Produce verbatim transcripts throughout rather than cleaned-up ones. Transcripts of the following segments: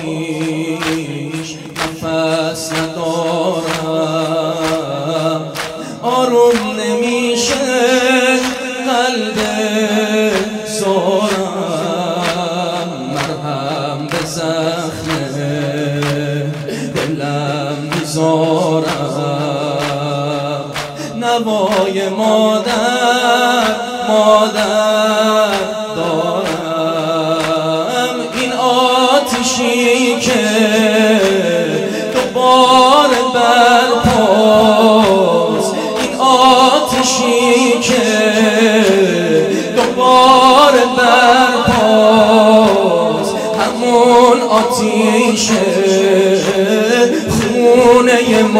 آتیش نفس ندارم، آروم نمیشه قلب زارم، مرهم به زخم دلم میذارم. نوای مادر مادر دارم، این آتشی که دوباره برپاست، این آتشی که دوباره برپاست، همون آتیش خونه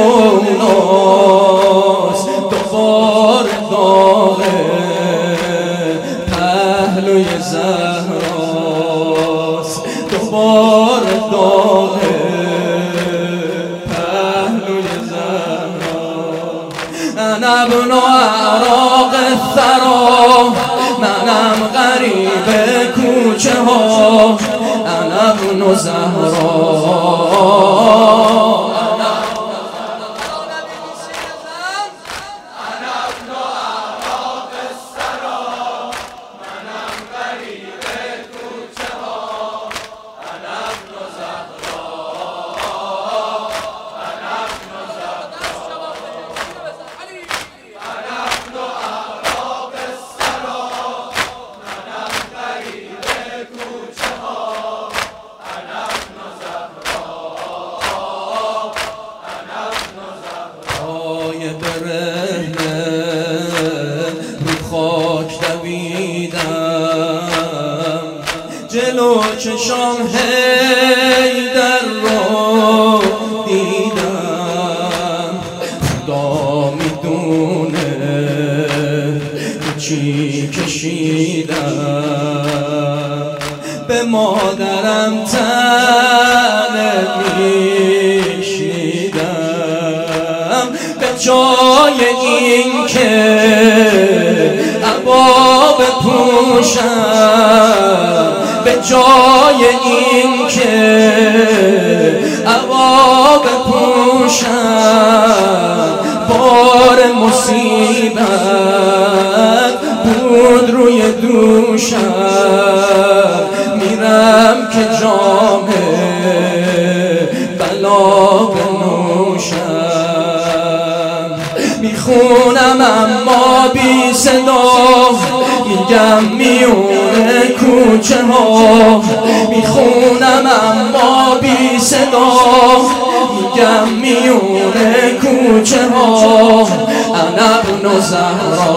مولاست، دوباره داغه پهلوی زهراست، دوباره داغه پهلوی زهراست. انا ابن اعراق الثرا، منم غریب کوچه ها، انا ابن زهرا. جلو چشام حیدر رو دیدم، خدا میدونه چی کشیدم، به مادرم تنه میشیدم، به جای این که عبا بپوشم، به جای این که عبا بپوشم، بار مصیبت بود روی دوشم، میرم که جام بلا بنوشم، میخونم اما بی صدا، میگم میونه کوچه ها، میخونم اما بی صدا، میگم میونه کوچه ها، انا ابن زهرا،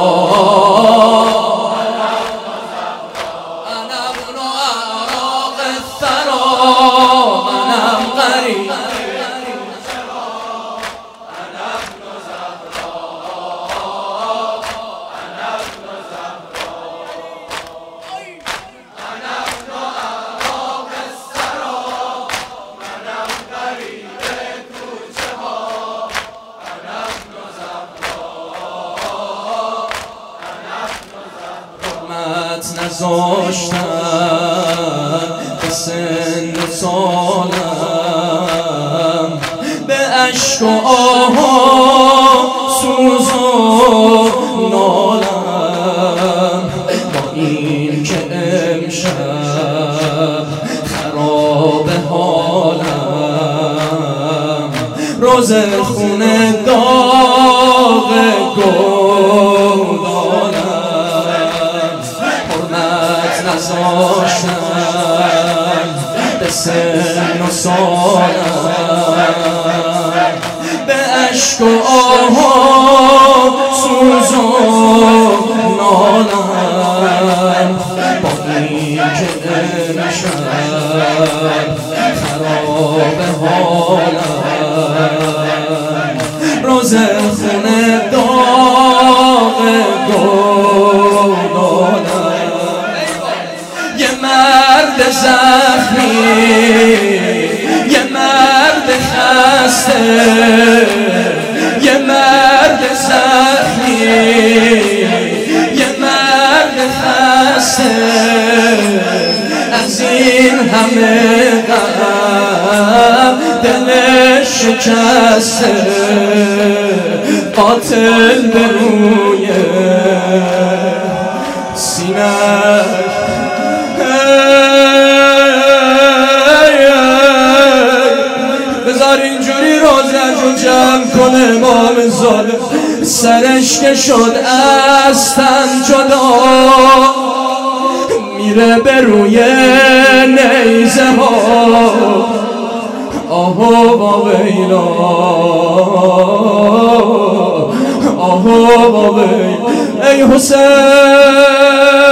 انا ابن اعراق الثرا، منم غریب نذاشتم به سن و سالم، به عشق و آها سوز و نالم، با این که امشب خراب حالم، روز خونه داغ گودالم، نذاشتم به سن و سالم، به عشق و آها سوز و نالم، با این که امشب خراب حالم، روز خونه داغ گودالم، یه مرد زخمی، یه مرد خسته، یه مرد زخمی، یه مرد خسته، از این همه غم شکسته قاتل به روی سینه. بذار اینجوری روزشو جمع کنه امام ظالم، سرش که شد از تن جدا، میره به روی نیزه ها. آهو با ویلا، آهو با ویلا، ای حسین